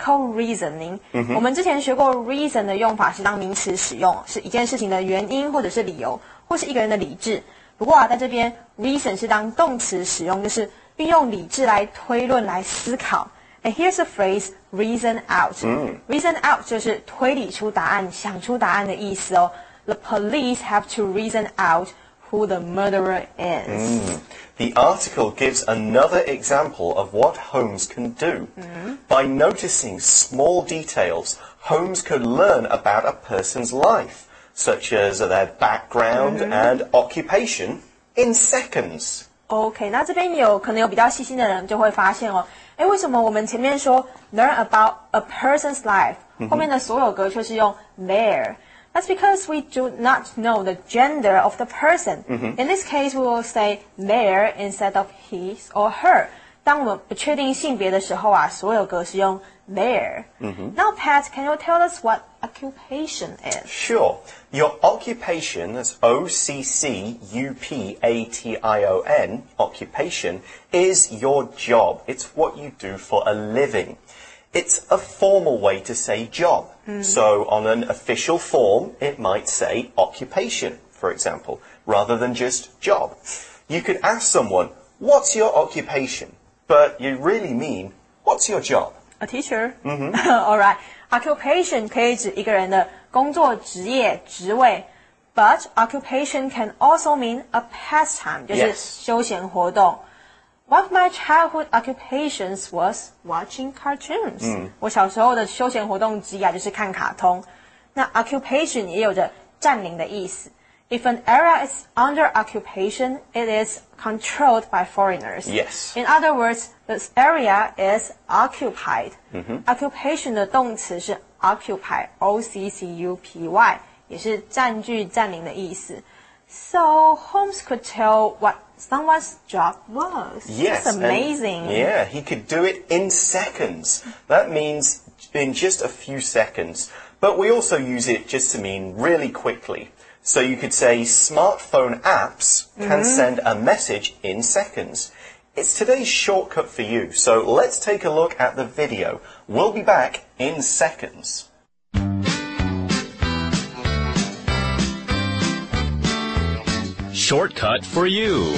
logical reasoning。我们之前学过 reason 的用法是当名词使用，是一件事情的原因或者是理由，或是一个人的理智。不过在这边 reason 是当动词使用，就是运用理智来推论来思考。And here's the phrase reason out. Reason out 就是推理出答案，想出答案的意思哦。The police have to reason out who the murderer is. The article gives another example of what Holmes can do. By noticing small details, Holmes could learn about a person's life, such as their background and occupation, in seconds. OK， 那这边可能有比较细心的人就会发现哦，为什么我们前面说 learn about a person's life，后面的所有格却是用 their？That's because we do not know the gender of the person. In this case, we will say their instead of his or her. 当我们不确定性别的时候啊，所有格是用 their. Now, Pat, can you tell us what occupation is? Sure. Your occupation, that's occupation, occupation, is your job. It's what you do for a living. It's a formal way to say job. So on an official form, it might say occupation, for example, rather than just job. You could ask someone, what's your occupation? But you really mean, what's your job? A teacher. Alright. Occupation 可以指一个人的工作、职业、职位。But occupation can also mean a pastime, 就是休闲活动。One of my childhood occupations was watching cartoons. 我小时候的休闲活动之一啊，就是看卡通。那 occupation 也有着占领的意思。If an area is under occupation, it is controlled by foreigners. Yes. In other words, this area is occupied. Occupation 的动词是 occupy, O-C-C-U-P-Y, 也是占据、占领的意思。So Holmes could tell what someone's job was. Yes. That's amazing. Yeah, he could do it in seconds. That means in just a few seconds. But we also use it just to mean really quickly. So you could say smartphone apps can send a message in seconds. It's today's shortcut for you. So let's take a look at the video. We'll be back in seconds. Shortcut for you.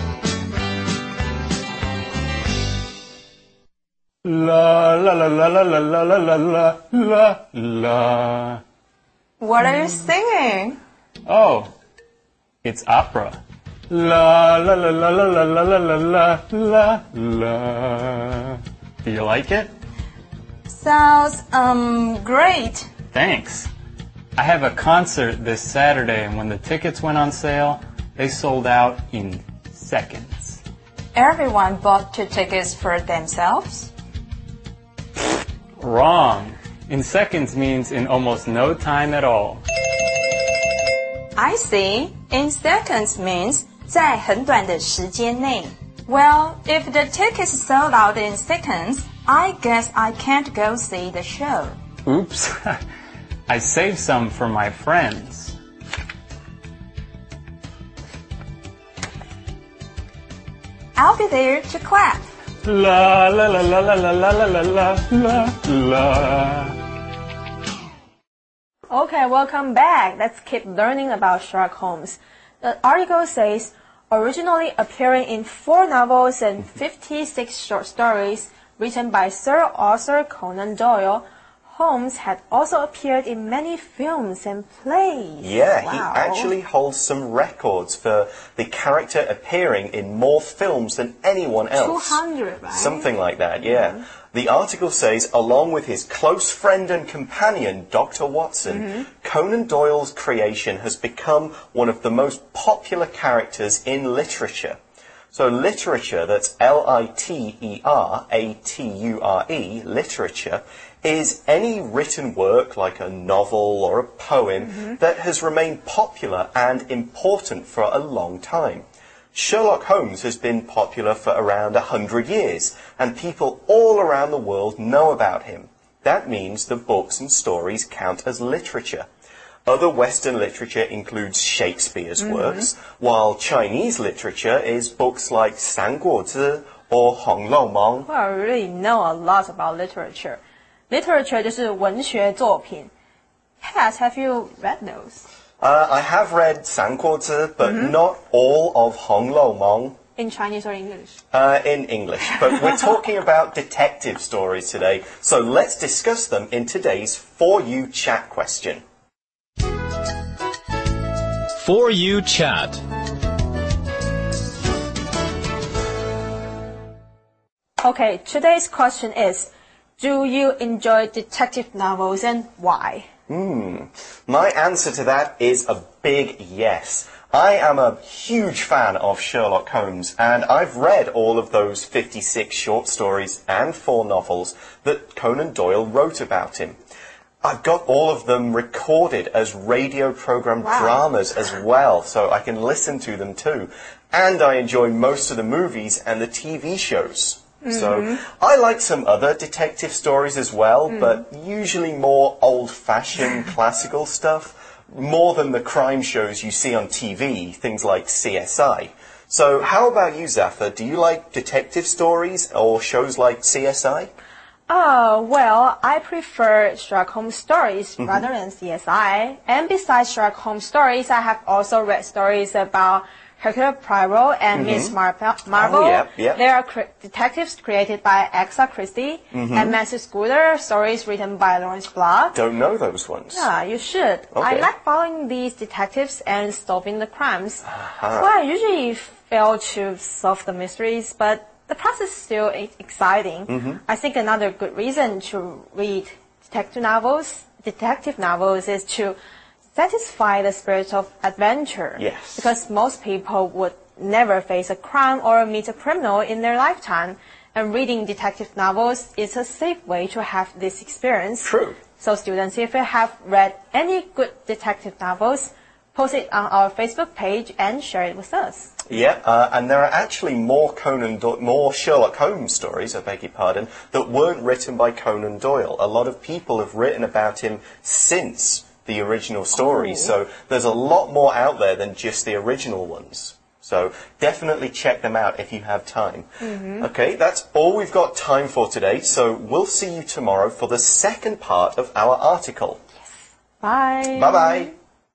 La la la la la la la la la la la. What are you singing? Oh, it's opera. La la la la la la la la la la la. Do you like it? Sounds great. Thanks. I have a concert this Saturday, and when the tickets went on sale, they sold out in seconds. Everyone bought 2 tickets for themselves? Wrong. In seconds means in almost no time at all. I see. In seconds means 在很短的时间内. Well, if the tickets sold out in seconds, I guess I can't go see the show. Oops. I saved some for my friends. I'll be there to clap. La la la la la la la la la la la. Okay, welcome back. Let's keep learning about Sherlock Holmes. The article says, originally appearing in 4 novels and 56 short stories written by Sir Arthur Conan Doyle, Holmes had also appeared in many films and plays. Yeah, wow. He actually holds some records for the character appearing in more films than anyone else. 200, right? Something like that, yeah. The article says, along with his close friend and companion, Dr. Watson, Conan Doyle's creation has become one of the most popular characters in literature. So literature, that's L-I-T-E-R-A-T-U-R-E, literature, is any written work like a novel or a poem that has remained popular and important for a long time. Sherlock Holmes has been popular for around 100 years, and people all around the world know about him. That means the books and stories count as literature. Other Western literature includes Shakespeare's works, while Chinese literature is books like 三国志 or 红楼梦. Well, I really know a lot about literature. literature 就是文学作品。Cass, have you read those? I have read 三国志, but not all of 红楼梦. In Chinese or English? In English, but we're talking about detective stories today, so let's discuss them in today's For You Chat question. For You Chat. Okay, today's question is, do you enjoy detective novels and why? My answer to that is a big yes. I am a huge fan of Sherlock Holmes, and I've read all of those 56 short stories and 4 novels that Conan Doyle wrote about him. I've got all of them recorded as radio program dramas as well, so I can listen to them too. And I enjoy most of the movies and the TV shows. So I like some other detective stories as well, but usually more old-fashioned classical stuff, more than the crime shows you see on TV, things like CSI. So how about you, Zafar? Do you like detective stories or shows like CSI? Well, I prefer Sherlock Holmes stories rather than CSI. And besides Sherlock Holmes stories, I have also read stories about Hercule Poirot and Miss Marvel. Oh, yeah. They are detectives created by Agatha Christie. And Matthew Scudder, stories written by Lawrence Block. Don't know those ones. Yeah, you should. Okay. I like following these detectives and solving the crimes. So I usually fail to solve the mysteries, but the process is still exciting. I think another good reason to read detective novels is to satisfy the spirit of adventure. Yes. Because most people would never face a crime or meet a criminal in their lifetime. And reading detective novels is a safe way to have this experience. True. So students, if you have read any good detective novels, post it on our Facebook page and share it with us. Yeah, and there are actually more Sherlock Holmes stories, I beg your pardon, that weren't written by Conan Doyle. A lot of people have written about him since the original story, so there's a lot more out there than just the original ones. So definitely check them out if you have time. Okay, that's all we've got time for today, so we'll see you tomorrow for the second part of our article. Bye. Bye-bye.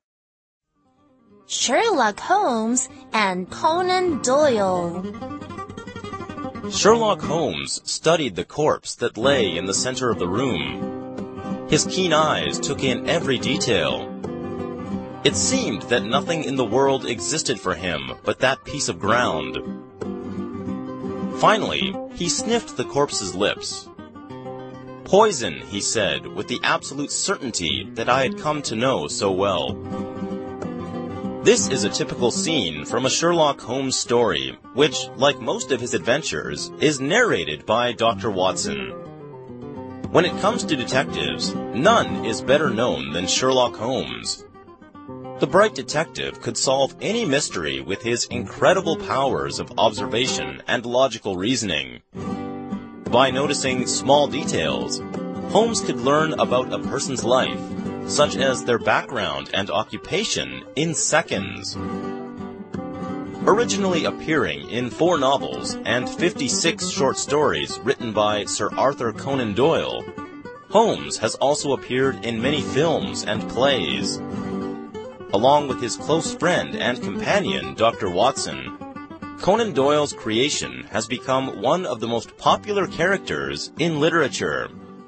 Sherlock Holmes and Conan Doyle. Sherlock Holmes studied the corpse that lay in the center of the room. His keen eyes took in every detail. It seemed that nothing in the world existed for him but that piece of ground. Finally, he sniffed the corpse's lips. Poison, he said, with the absolute certainty that I had come to know so well. This is a typical scene from a Sherlock Holmes story, which, like most of his adventures, is narrated by Dr. Watson. When it comes to detectives, none is better known than Sherlock Holmes. The bright detective could solve any mystery with his incredible powers of observation and logical reasoning. By noticing small details, Holmes could learn about a person's life, such as their background and occupation, in seconds. Originally appearing in 4 novels and 56 short stories written by Sir Arthur Conan Doyle, Holmes has also appeared in many films and plays. Along with his close friend and companion, Dr. Watson, Conan Doyle's creation has become one of the most popular characters in literature.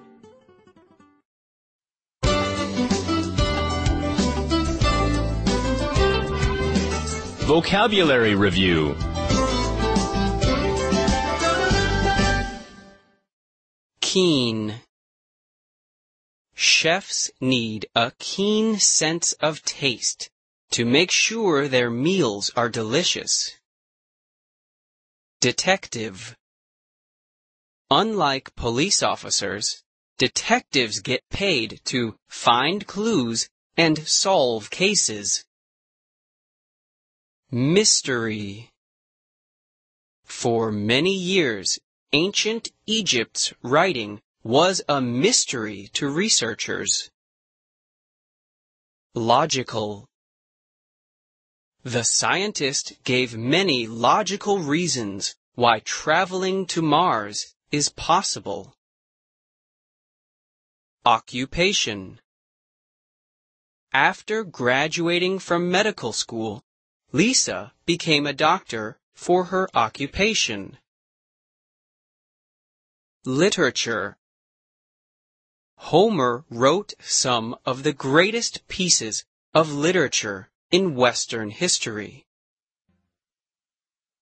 Vocabulary Review. Keen. Chefs need a keen sense of taste to make sure their meals are delicious. Detective. Unlike police officers, detectives get paid to find clues and solve cases. Mystery. For many years, ancient Egypt's writing was a mystery to researchers. Logical. The scientist gave many logical reasons why traveling to Mars is possible. Occupation. After graduating from medical school, Lisa became a doctor for her occupation. Literature. Homer wrote some of the greatest pieces of literature in Western history.